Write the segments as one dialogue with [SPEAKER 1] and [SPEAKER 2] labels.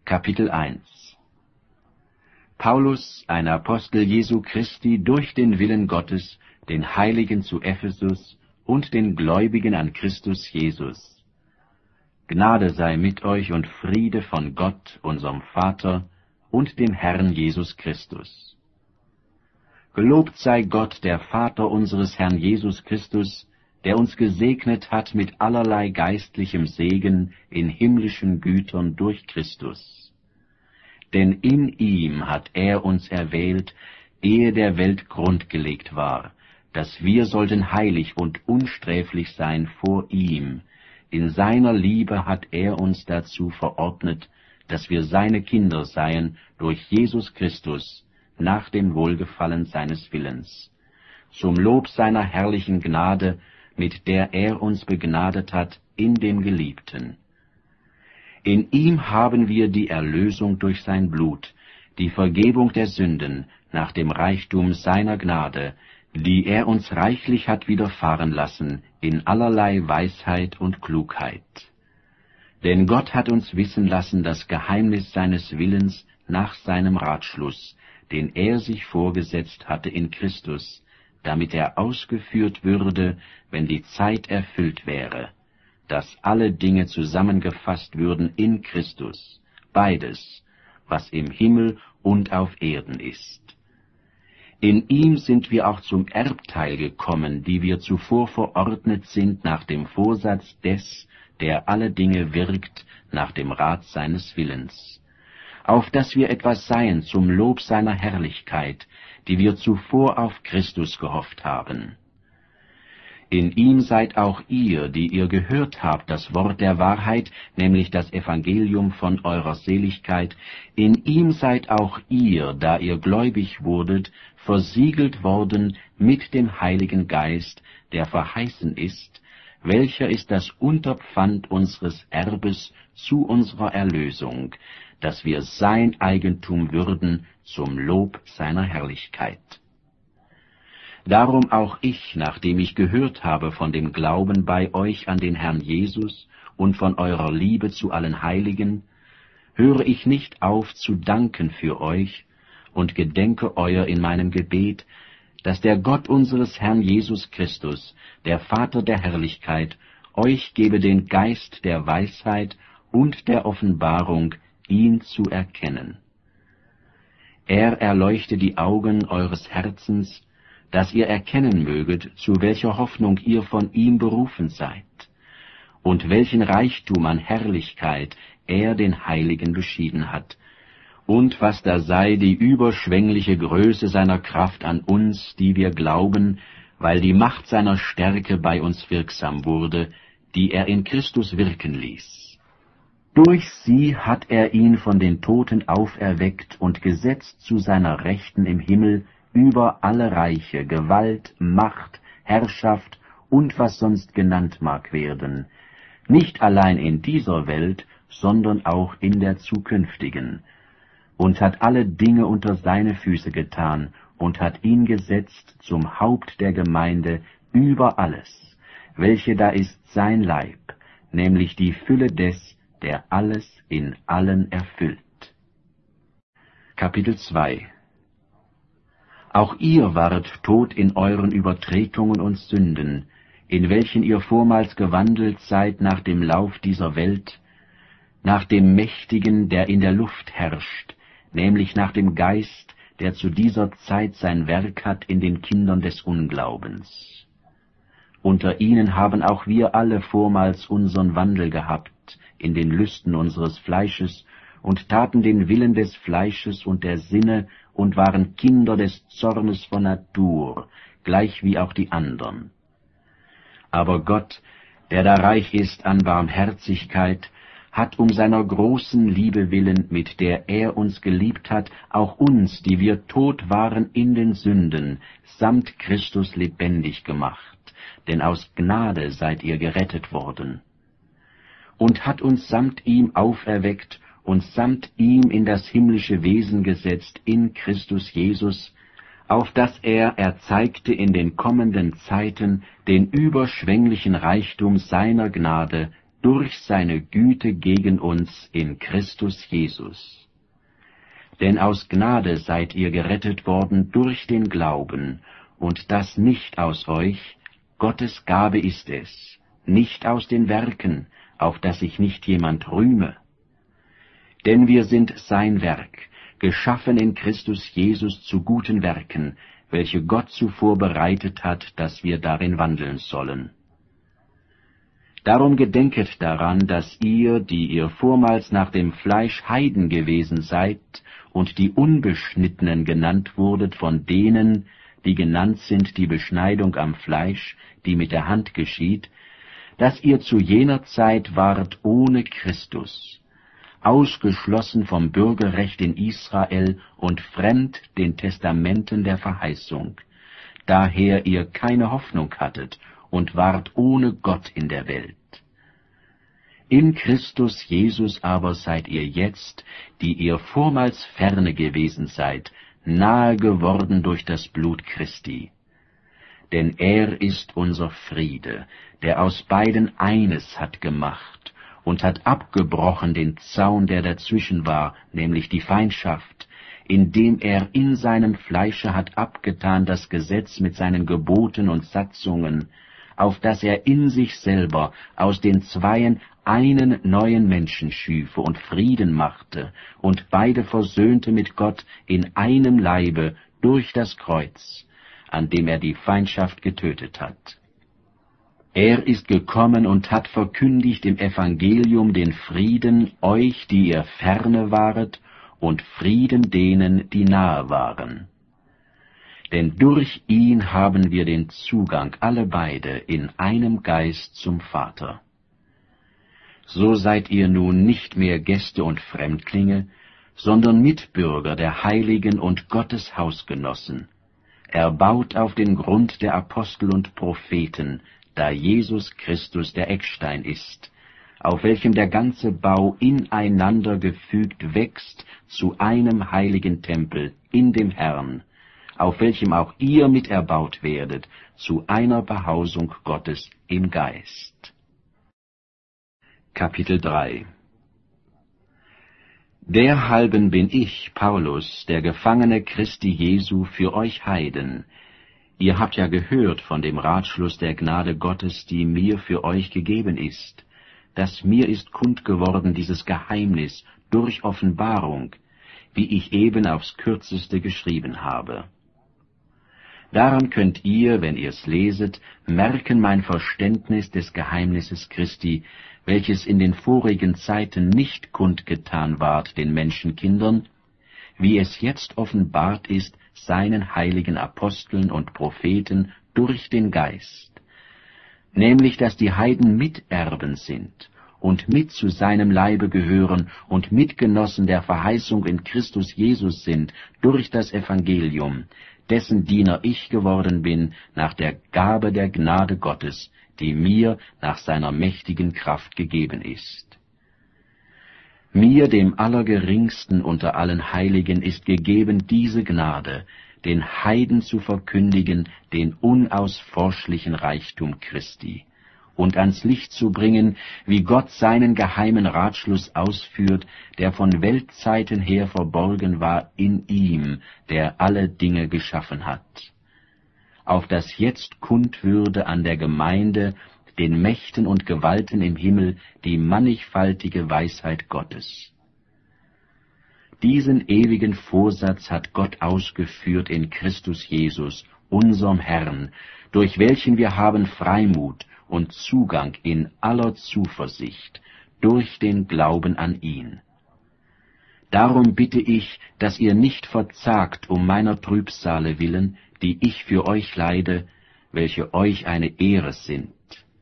[SPEAKER 1] Kapitel 1 Paulus, ein Apostel Jesu Christi durch den Willen Gottes, den Heiligen zu Ephesus und den Gläubigen an Christus Jesus. Gnade sei mit euch und Friede von Gott, unserem Vater, und dem Herrn Jesus Christus. Gelobt sei Gott, der Vater unseres Herrn Jesus Christus, der uns gesegnet hat mit allerlei geistlichem Segen in himmlischen Gütern durch Christus. Denn in ihm hat er uns erwählt, ehe der Welt Grund gelegt war, dass wir sollten heilig und unsträflich sein vor ihm. In seiner Liebe hat er uns dazu verordnet, dass wir seine Kinder seien durch Jesus Christus, nach dem Wohlgefallen seines Willens, zum Lob seiner herrlichen Gnade, mit der er uns begnadet hat in dem Geliebten. In ihm haben wir die Erlösung durch sein Blut, die Vergebung der Sünden nach dem Reichtum seiner Gnade, die er uns reichlich hat widerfahren lassen in allerlei Weisheit und Klugheit. Denn Gott hat uns wissen lassen das Geheimnis seines Willens nach seinem Ratschluss, den er sich vorgesetzt hatte in Christus, damit er ausgeführt würde, wenn die Zeit erfüllt wäre, dass alle Dinge zusammengefasst würden in Christus, beides, was im Himmel und auf Erden ist. In ihm sind wir auch zum Erbteil gekommen, die wir zuvor verordnet sind nach dem Vorsatz des, der alle Dinge wirkt, nach dem Rat seines Willens, auf dass wir etwas seien zum Lob seiner Herrlichkeit, die wir zuvor auf Christus gehofft haben. In ihm seid auch ihr, die ihr gehört habt, das Wort der Wahrheit, nämlich das Evangelium von eurer Seligkeit, in ihm seid auch ihr, da ihr gläubig wurdet, versiegelt worden mit dem Heiligen Geist, der verheißen ist, welcher ist das Unterpfand unseres Erbes zu unserer Erlösung, dass wir sein Eigentum würden zum Lob seiner Herrlichkeit. Darum auch ich, nachdem ich gehört habe von dem Glauben bei euch an den Herrn Jesus und von eurer Liebe zu allen Heiligen, höre ich nicht auf zu danken für euch und gedenke euer in meinem Gebet, dass der Gott unseres Herrn Jesus Christus, der Vater der Herrlichkeit, euch gebe den Geist der Weisheit und der Offenbarung, ihn zu erkennen. Er erleuchte die Augen eures Herzens, dass ihr erkennen möget, zu welcher Hoffnung ihr von ihm berufen seid, und welchen Reichtum an Herrlichkeit er den Heiligen beschieden hat, und was da sei die überschwängliche Größe seiner Kraft an uns, die wir glauben, weil die Macht seiner Stärke bei uns wirksam wurde, die er in Christus wirken ließ. Durch sie hat er ihn von den Toten auferweckt und gesetzt zu seiner Rechten im Himmel über alle Reiche, Gewalt, Macht, Herrschaft und was sonst genannt mag werden, nicht allein in dieser Welt, sondern auch in der zukünftigen, und hat alle Dinge unter seine Füße getan und hat ihn gesetzt zum Haupt der Gemeinde über alles, welche da ist sein Leib, nämlich die Fülle des, der alles in allen erfüllt. Kapitel 2 Auch ihr wart tot in euren Übertretungen und Sünden, in welchen ihr vormals gewandelt seid nach dem Lauf dieser Welt, nach dem Mächtigen, der in der Luft herrscht, nämlich nach dem Geist, der zu dieser Zeit sein Werk hat in den Kindern des Unglaubens. Unter ihnen haben auch wir alle vormals unseren Wandel gehabt, in den Lüsten unseres Fleisches, und taten den Willen des Fleisches und der Sinne, und waren Kinder des Zornes von Natur, gleich wie auch die andern. Aber Gott, der da reich ist an Barmherzigkeit, hat um seiner großen Liebe willen, mit der er uns geliebt hat, auch uns, die wir tot waren in den Sünden, samt Christus lebendig gemacht, denn aus Gnade seid ihr gerettet worden. Und hat uns samt ihm auferweckt und samt ihm in das himmlische Wesen gesetzt in Christus Jesus, auf dass er erzeigte in den kommenden Zeiten den überschwänglichen Reichtum seiner Gnade durch seine Güte gegen uns in Christus Jesus. Denn aus Gnade seid ihr gerettet worden durch den Glauben, und das nicht aus euch, Gottes Gabe ist es, nicht aus den Werken, auf dass sich nicht jemand rühme. Denn wir sind sein Werk, geschaffen in Christus Jesus zu guten Werken, welche Gott zuvor bereitet hat, dass wir darin wandeln sollen. Darum gedenket daran, dass ihr, die ihr vormals nach dem Fleisch Heiden gewesen seid und die Unbeschnittenen genannt wurdet von denen, die genannt sind die Beschneidung am Fleisch, die mit der Hand geschieht, dass ihr zu jener Zeit wart ohne Christus, ausgeschlossen vom Bürgerrecht in Israel und fremd den Testamenten der Verheißung, daher ihr keine Hoffnung hattet und wart ohne Gott in der Welt. In Christus Jesus aber seid ihr jetzt, die ihr vormals ferne gewesen seid, nahe geworden durch das Blut Christi. Denn er ist unser Friede, der aus beiden eines hat gemacht und hat abgebrochen den Zaun, der dazwischen war, nämlich die Feindschaft, indem er in seinem Fleische hat abgetan das Gesetz mit seinen Geboten und Satzungen, auf dass er in sich selber aus den Zweien einen neuen Menschen schüfe und Frieden machte und beide versöhnte mit Gott in einem Leibe durch das Kreuz, an dem er die Feindschaft getötet hat. Er ist gekommen und hat verkündigt im Evangelium den Frieden euch, die ihr ferne waret, und Frieden denen, die nahe waren. Denn durch ihn haben wir den Zugang alle beide in einem Geist zum Vater. So seid ihr nun nicht mehr Gäste und Fremdlinge, sondern Mitbürger der Heiligen und Gottes Hausgenossen, erbaut auf den Grund der Apostel und Propheten, da Jesus Christus der Eckstein ist, auf welchem der ganze Bau ineinander gefügt wächst zu einem heiligen Tempel in dem Herrn, auf welchem auch ihr miterbaut werdet zu einer Behausung Gottes im Geist. Kapitel 3 Derhalben bin ich, Paulus, der Gefangene Christi Jesu, für euch Heiden. Ihr habt ja gehört von dem Ratschluss der Gnade Gottes, die mir für euch gegeben ist, dass mir ist kund geworden dieses Geheimnis durch Offenbarung, wie ich eben aufs Kürzeste geschrieben habe. Daran könnt ihr, wenn ihr's leset, merken mein Verständnis des Geheimnisses Christi, welches in den vorigen Zeiten nicht kundgetan ward den Menschenkindern, wie es jetzt offenbart ist seinen heiligen Aposteln und Propheten durch den Geist, nämlich dass die Heiden Miterben sind und mit zu seinem Leibe gehören und Mitgenossen der Verheißung in Christus Jesus sind durch das Evangelium, dessen Diener ich geworden bin nach der Gabe der Gnade Gottes, die mir nach seiner mächtigen Kraft gegeben ist. Mir, dem Allergeringsten unter allen Heiligen, ist gegeben diese Gnade, den Heiden zu verkündigen den unausforschlichen Reichtum Christi und ans Licht zu bringen, wie Gott seinen geheimen Ratschluss ausführt, der von Weltzeiten her verborgen war in ihm, der alle Dinge geschaffen hat, auf das jetzt kund würde an der Gemeinde, den Mächten und Gewalten im Himmel, die mannigfaltige Weisheit Gottes. Diesen ewigen Vorsatz hat Gott ausgeführt in Christus Jesus, unserem Herrn, durch welchen wir haben Freimut und Zugang in aller Zuversicht, durch den Glauben an ihn. Darum bitte ich, dass ihr nicht verzagt um meiner Trübsale willen, die ich für euch leide, welche euch eine Ehre sind.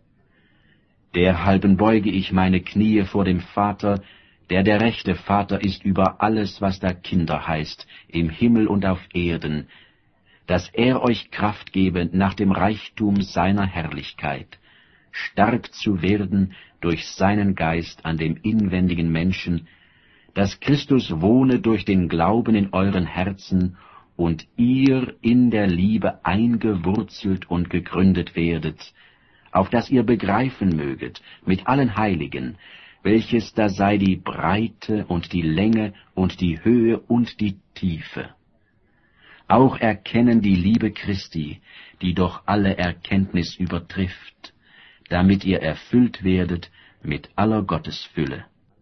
[SPEAKER 1] Derhalben beuge ich meine Knie vor dem Vater, der der rechte Vater ist über alles, was da Kinder heißt, im Himmel und auf Erden, dass er euch Kraft gebe nach dem Reichtum seiner Herrlichkeit, stark zu werden durch seinen Geist an dem inwendigen Menschen, dass Christus wohne durch den Glauben in euren Herzen und ihr in der Liebe eingewurzelt und gegründet werdet, auf dass ihr begreifen möget, mit allen Heiligen, welches da sei die Breite und die Länge und die Höhe und die Tiefe. Auch erkennen die Liebe Christi, die doch alle Erkenntnis übertrifft, damit ihr erfüllt werdet mit aller Gottesfülle.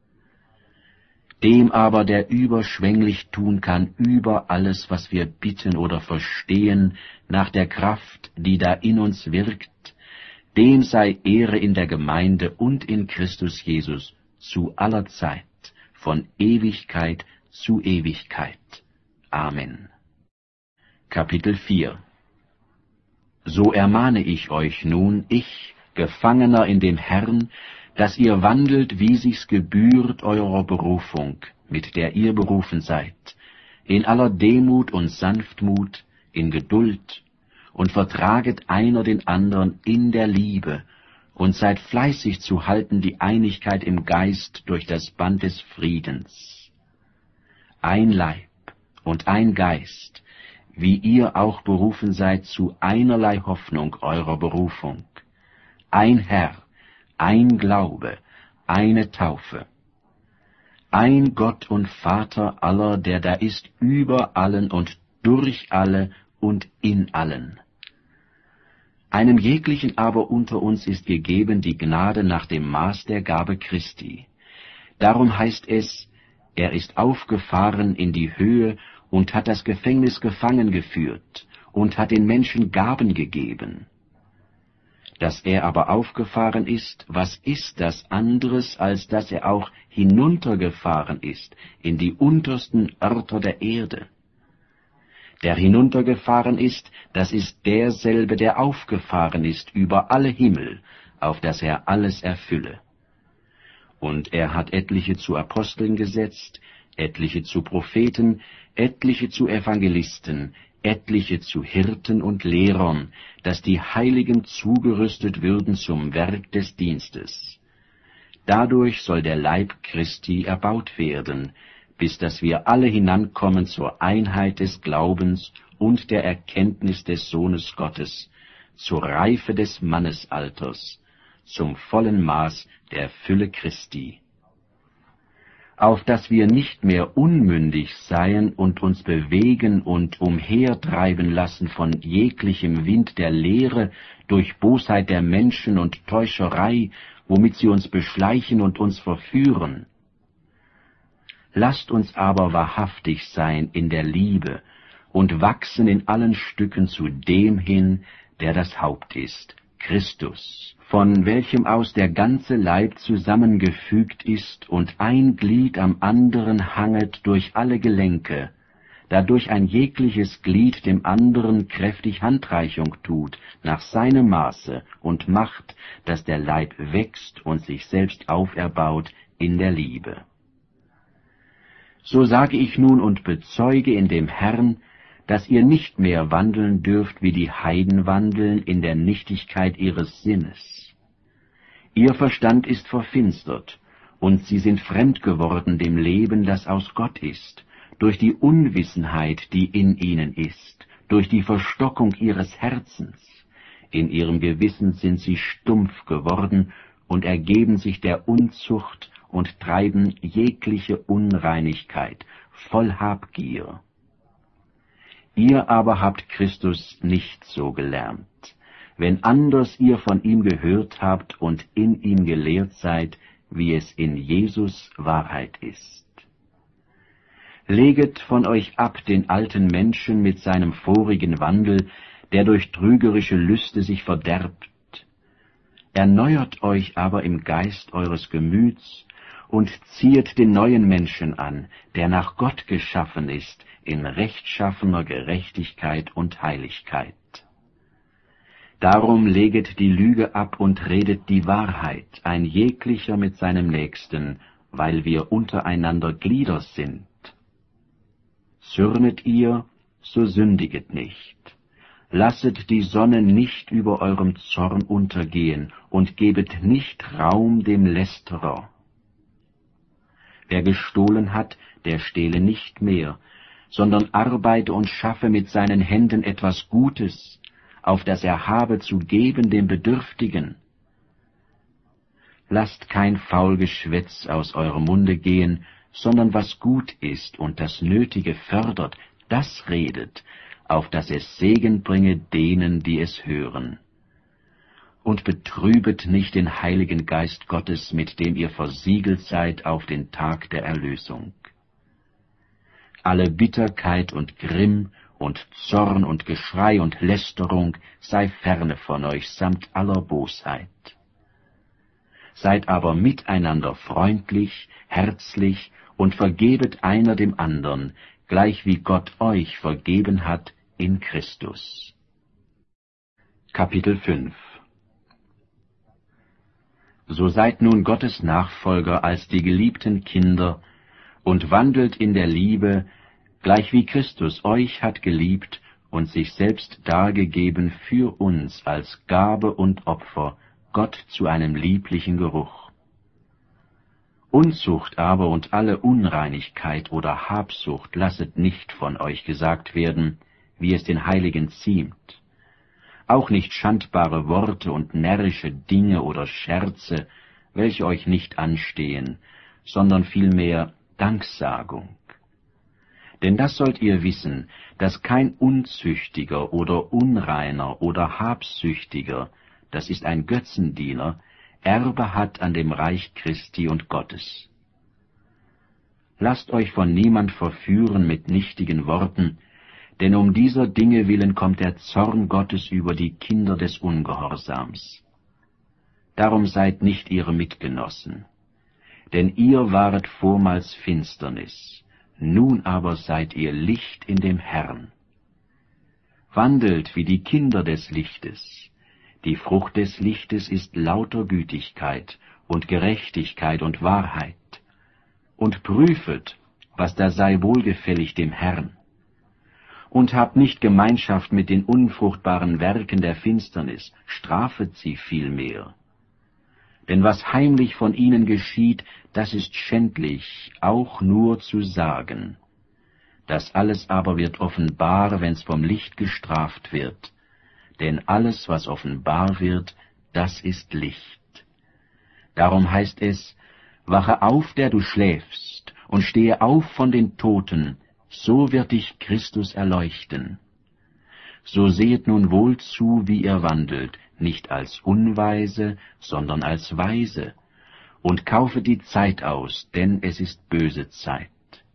[SPEAKER 1] Dem aber, der überschwänglich tun kann über alles, was wir bitten oder verstehen, nach der Kraft, die da in uns wirkt, dem sei Ehre in der Gemeinde und in Christus Jesus zu aller Zeit, von Ewigkeit zu Ewigkeit. Amen. Kapitel 4. So ermahne ich euch nun, ich, Gefangener in dem Herrn, dass ihr wandelt, wie sich's gebührt eurer Berufung, mit der ihr berufen seid, in aller Demut und Sanftmut, in Geduld, und vertraget einer den anderen in der Liebe, und seid fleißig zu halten die Einigkeit im Geist durch das Band des Friedens. Ein Leib und ein Geist, wie ihr auch berufen seid zu einerlei Hoffnung eurer Berufung. Ein Herr, ein Glaube, eine Taufe. Ein Gott und Vater aller, der da ist über allen und durch alle und in allen. Einem jeglichen aber unter uns ist gegeben die Gnade nach dem Maß der Gabe Christi. Darum heißt es, er ist aufgefahren in die Höhe und hat das Gefängnis gefangen geführt und hat den Menschen Gaben gegeben. Dass er aber aufgefahren ist, was ist das anderes, als dass er auch hinuntergefahren ist in die untersten Örter der Erde? Der hinuntergefahren ist, das ist derselbe, der aufgefahren ist über alle Himmel, auf dass er alles erfülle. Und er hat etliche zu Aposteln gesetzt, etliche zu Propheten, etliche zu Evangelisten, etliche zu Hirten und Lehrern, dass die Heiligen zugerüstet würden zum Werk des Dienstes. Dadurch soll der Leib Christi erbaut werden, bis dass wir alle hinankommen zur Einheit des Glaubens und der Erkenntnis des Sohnes Gottes, zur Reife des Mannesalters, zum vollen Maß der Fülle Christi. Auf dass wir nicht mehr unmündig seien und uns bewegen und umhertreiben lassen von jeglichem Wind der Lehre, durch Bosheit der Menschen und Täuscherei, womit sie uns beschleichen und uns verführen. Lasst uns aber wahrhaftig sein in der Liebe und wachsen in allen Stücken zu dem hin, der das Haupt ist, Christus, von welchem aus der ganze Leib zusammengefügt ist und ein Glied am anderen hanget durch alle Gelenke, dadurch ein jegliches Glied dem anderen kräftig Handreichung tut, nach seinem Maße, und macht, dass der Leib wächst und sich selbst auferbaut in der Liebe. So sage ich nun und bezeuge in dem Herrn, dass ihr nicht mehr wandeln dürft, wie die Heiden wandeln, in der Nichtigkeit ihres Sinnes. Ihr Verstand ist verfinstert, und sie sind fremd geworden dem Leben, das aus Gott ist, durch die Unwissenheit, die in ihnen ist, durch die Verstockung ihres Herzens. In ihrem Gewissen sind sie stumpf geworden und ergeben sich der Unzucht und treiben jegliche Unreinigkeit, voll Habgier. Ihr aber habt Christus nicht so gelernt. Wenn anders ihr von ihm gehört habt und in ihm gelehrt seid, wie es in Jesus Wahrheit ist. Leget von euch ab den alten Menschen mit seinem vorigen Wandel, der durch trügerische Lüste sich verderbt. Erneuert euch aber im Geist eures Gemüts und ziehet den neuen Menschen an, der nach Gott geschaffen ist, in rechtschaffener Gerechtigkeit und Heiligkeit. Darum leget die Lüge ab und redet die Wahrheit, ein jeglicher mit seinem Nächsten, weil wir untereinander Glieder sind. Zürnet ihr, so sündiget nicht. Lasset die Sonne nicht über eurem Zorn untergehen und gebet nicht Raum dem Lästerer. Wer gestohlen hat, der stehle nicht mehr, sondern arbeite und schaffe mit seinen Händen etwas Gutes, auf dass er habe zu geben dem Bedürftigen. Lasst kein faul Geschwätz aus eurem Munde gehen, sondern was gut ist und das Nötige fördert, das redet, auf dass es Segen bringe denen, die es hören. Und betrübet nicht den Heiligen Geist Gottes, mit dem ihr versiegelt seid auf den Tag der Erlösung. Alle Bitterkeit und Grimm und Zorn und Geschrei und Lästerung sei ferne von euch samt aller Bosheit. Seid aber miteinander freundlich, herzlich und vergebet einer dem andern, gleich wie Gott euch vergeben hat in Christus. Kapitel 5. So seid nun Gottes Nachfolger als die geliebten Kinder und wandelt in der Liebe, gleich wie Christus euch hat geliebt und sich selbst dargegeben für uns als Gabe und Opfer, Gott zu einem lieblichen Geruch. Unzucht aber und alle Unreinigkeit oder Habsucht lasset nicht von euch gesagt werden, wie es den Heiligen ziemt. Auch nicht schandbare Worte und närrische Dinge oder Scherze, welche euch nicht anstehen, sondern vielmehr Danksagung. Denn das sollt ihr wissen, dass kein Unzüchtiger oder Unreiner oder Habsüchtiger, das ist ein Götzendiener, Erbe hat an dem Reich Christi und Gottes. Lasst euch von niemand verführen mit nichtigen Worten, denn um dieser Dinge willen kommt der Zorn Gottes über die Kinder des Ungehorsams. Darum seid nicht ihre Mitgenossen, denn ihr waret vormals Finsternis, nun aber seid ihr Licht in dem Herrn. Wandelt wie die Kinder des Lichtes. Die Frucht des Lichtes ist lauter Gütigkeit und Gerechtigkeit und Wahrheit. Und prüfet, was da sei wohlgefällig dem Herrn. Und habt nicht Gemeinschaft mit den unfruchtbaren Werken der Finsternis, strafet sie vielmehr. Denn was heimlich von ihnen geschieht, das ist schändlich, auch nur zu sagen. Das alles aber wird offenbar, wenn's vom Licht gestraft wird. Denn alles, was offenbar wird, das ist Licht. Darum heißt es, wache auf, der du schläfst, und stehe auf von den Toten, so wird dich Christus erleuchten. So sehet nun wohl zu, wie ihr wandelt, nicht als Unweise, sondern als Weise, und kaufet die Zeit aus, denn es ist böse Zeit.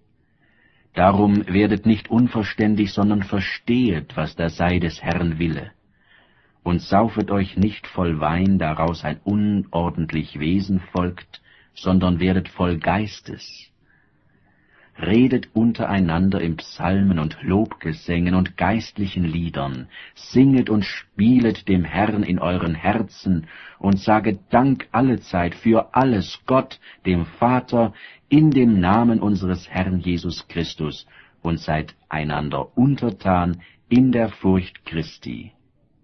[SPEAKER 1] Darum werdet nicht unverständig, sondern verstehet, was da sei des Herrn Wille. Und saufet euch nicht voll Wein, daraus ein unordentlich Wesen folgt, sondern werdet voll Geistes. Redet untereinander in Psalmen und Lobgesängen und geistlichen Liedern, singet und spielet dem Herrn in euren Herzen und saget Dank allezeit für alles Gott, dem Vater, in dem Namen unseres Herrn Jesus Christus, und seid einander untertan in der Furcht Christi.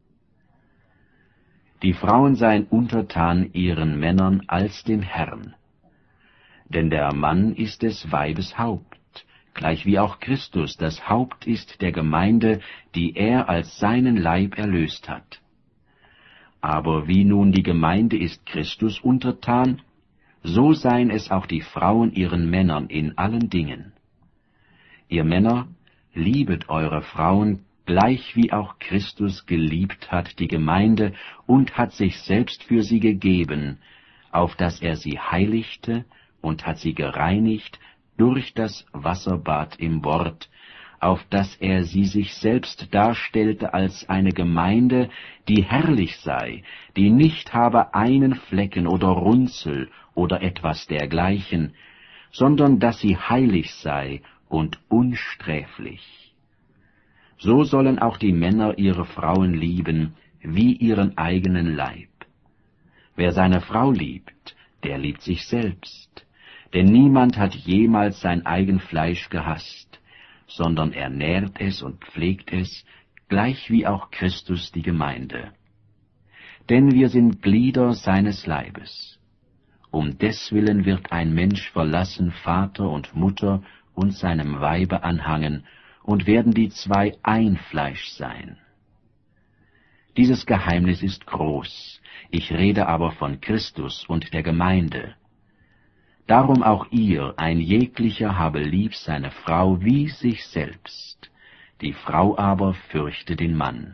[SPEAKER 1] Die Frauen seien untertan ihren Männern als dem Herrn. Denn der Mann ist des Weibes Haupt, gleich wie auch Christus das Haupt ist der Gemeinde, die er als seinen Leib erlöst hat. Aber wie nun die Gemeinde ist Christus untertan, so seien es auch die Frauen ihren Männern in allen Dingen. Ihr Männer, liebet eure Frauen, gleich wie auch Christus geliebt hat die Gemeinde und hat sich selbst für sie gegeben, auf dass er sie heiligte und hat sie gereinigt durch das Wasserbad im Wort, auf dass er sie sich selbst darstellte als eine Gemeinde, die herrlich sei, die nicht habe einen Flecken oder Runzel oder etwas dergleichen, sondern dass sie heilig sei und unsträflich. So sollen auch die Männer ihre Frauen lieben, wie ihren eigenen Leib. Wer seine Frau liebt, der liebt sich selbst. Denn niemand hat jemals sein eigen Fleisch gehasst, sondern er nährt es und pflegt es, gleich wie auch Christus die Gemeinde. Denn wir sind Glieder seines Leibes. Um deswillen wird ein Mensch verlassen Vater und Mutter und seinem Weibe anhangen, und werden die zwei ein Fleisch sein. Dieses Geheimnis ist groß, ich rede aber von Christus und der Gemeinde. Darum auch ihr, ein jeglicher habe lieb seine Frau wie sich selbst, die Frau aber fürchte den Mann.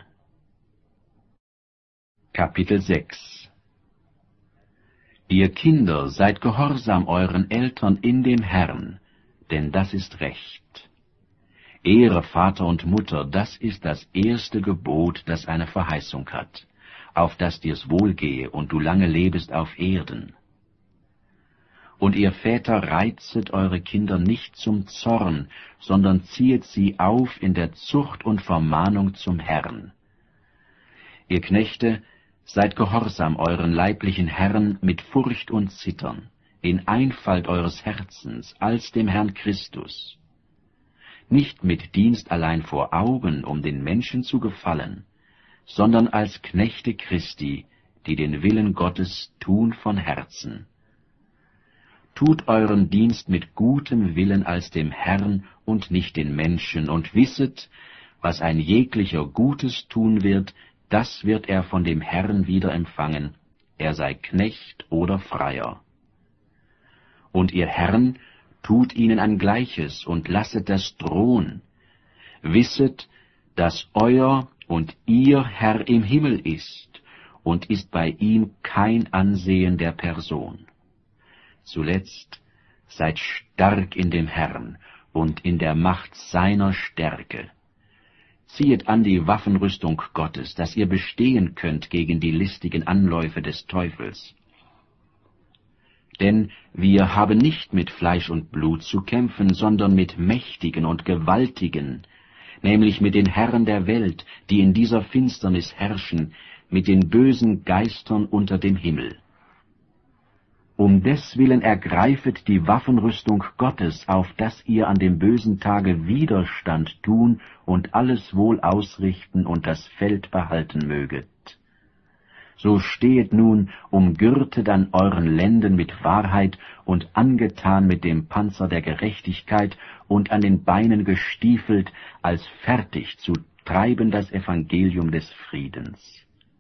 [SPEAKER 1] Kapitel 6 Ihr Kinder, seid gehorsam euren Eltern in dem Herrn, denn das ist Recht. Ehre Vater und Mutter, das ist das erste Gebot, das eine Verheißung hat, auf dass dir's wohlgehe und du lange lebest auf Erden. Und ihr Väter reizet eure Kinder nicht zum Zorn, sondern ziehet sie auf in der Zucht und Vermahnung zum Herrn. Ihr Knechte, seid gehorsam euren leiblichen Herren mit Furcht und Zittern, in Einfalt eures Herzens, als dem Herrn Christus. Nicht mit Dienst allein vor Augen, um den Menschen zu gefallen, sondern als Knechte Christi, die den Willen Gottes tun von Herzen. Tut euren Dienst mit gutem Willen als dem Herrn und nicht den Menschen, und wisset, was ein jeglicher Gutes tun wird, das wird er von dem Herrn wieder empfangen, er sei Knecht oder Freier. Und ihr Herren, tut ihnen ein Gleiches und lasset das drohen. Wisset, dass euer und ihr Herr im Himmel ist, und ist bei ihm kein Ansehen der Person. Zuletzt, seid stark in dem Herrn und in der Macht seiner Stärke. Ziehet an die Waffenrüstung Gottes, dass ihr bestehen könnt gegen die listigen Anläufe des Teufels. Denn wir haben nicht mit Fleisch und Blut zu kämpfen, sondern mit Mächtigen und Gewaltigen, nämlich mit den Herren der Welt, die in dieser Finsternis herrschen, mit den bösen Geistern unter dem Himmel. Um deswillen ergreifet die Waffenrüstung Gottes, auf dass ihr an dem bösen Tage Widerstand tun und alles wohl ausrichten und das Feld behalten möget. So stehet nun umgürtet an euren Lenden mit Wahrheit und angetan mit dem Panzer der Gerechtigkeit und an den Beinen gestiefelt, als fertig zu treiben das Evangelium des Friedens.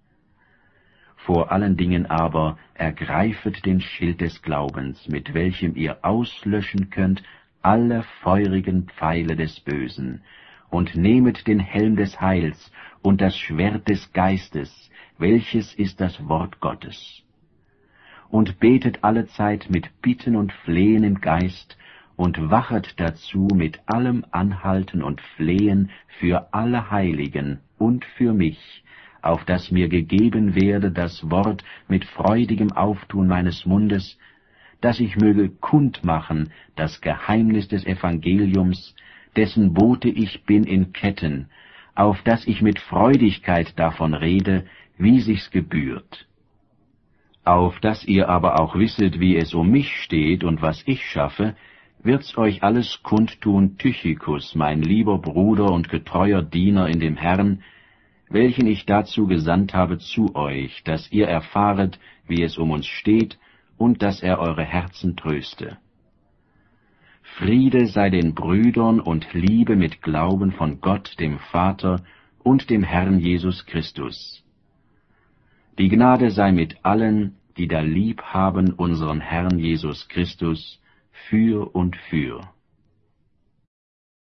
[SPEAKER 1] Vor allen Dingen aber ergreifet den Schild des Glaubens, mit welchem ihr auslöschen könnt alle feurigen Pfeile des Bösen, und nehmet den Helm des Heils und das Schwert des Geistes, welches ist das Wort Gottes. Und betet allezeit mit Bitten und Flehen im Geist, und wachet dazu mit allem Anhalten und Flehen für alle Heiligen und für mich, auf dass mir gegeben werde das Wort mit freudigem Auftun meines Mundes, dass ich möge kundmachen das Geheimnis des Evangeliums, dessen Bote ich bin in Ketten, auf dass ich mit Freudigkeit davon rede, wie sich's gebührt. Auf dass ihr aber auch wisset, wie es um mich steht und was ich schaffe, wird's euch alles kundtun Tychikus, mein lieber Bruder und getreuer Diener in dem Herrn, welchen ich dazu gesandt habe zu euch, dass ihr erfahret, wie es um uns steht, und dass er eure Herzen tröste. Friede sei den Brüdern und Liebe mit Glauben von Gott, dem Vater und dem Herrn Jesus Christus. Die Gnade sei mit allen, die da lieb haben unseren Herrn Jesus Christus, für und für.